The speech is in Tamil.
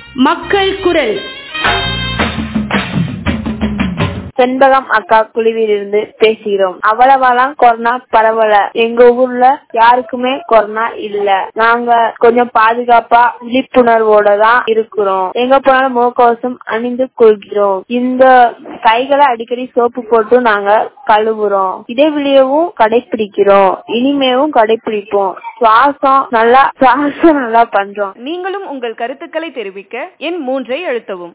மக்கள் குரல். செண்பகம் அக்கா குழுவிலிருந்து பேசுகிறோம். அவ்வளவாலாம் கொரோனா பரவல. எங்க ஊர்ல யாருக்குமே கொரோனா இல்ல. நாங்க கொஞ்சம் பாதுகாப்பா விழிப்புணர்வோட தான் இருக்கிறோம். எங்க போனாலும் முகக்கவசம் அணிந்து கொள்கிறோம். இந்த கைகளை அடிக்கடி சோப்பு போட்டு நாங்க கழுவுறோம். இடைவெளியவும் கடைபிடிக்கிறோம். இனிமேவும் கடைபிடிப்போம். சுவாசம் நல்லா பண்றோம். நீங்களும் உங்கள் கருத்துக்களை தெரிவிக்க எண் 3 அழுத்தவும்.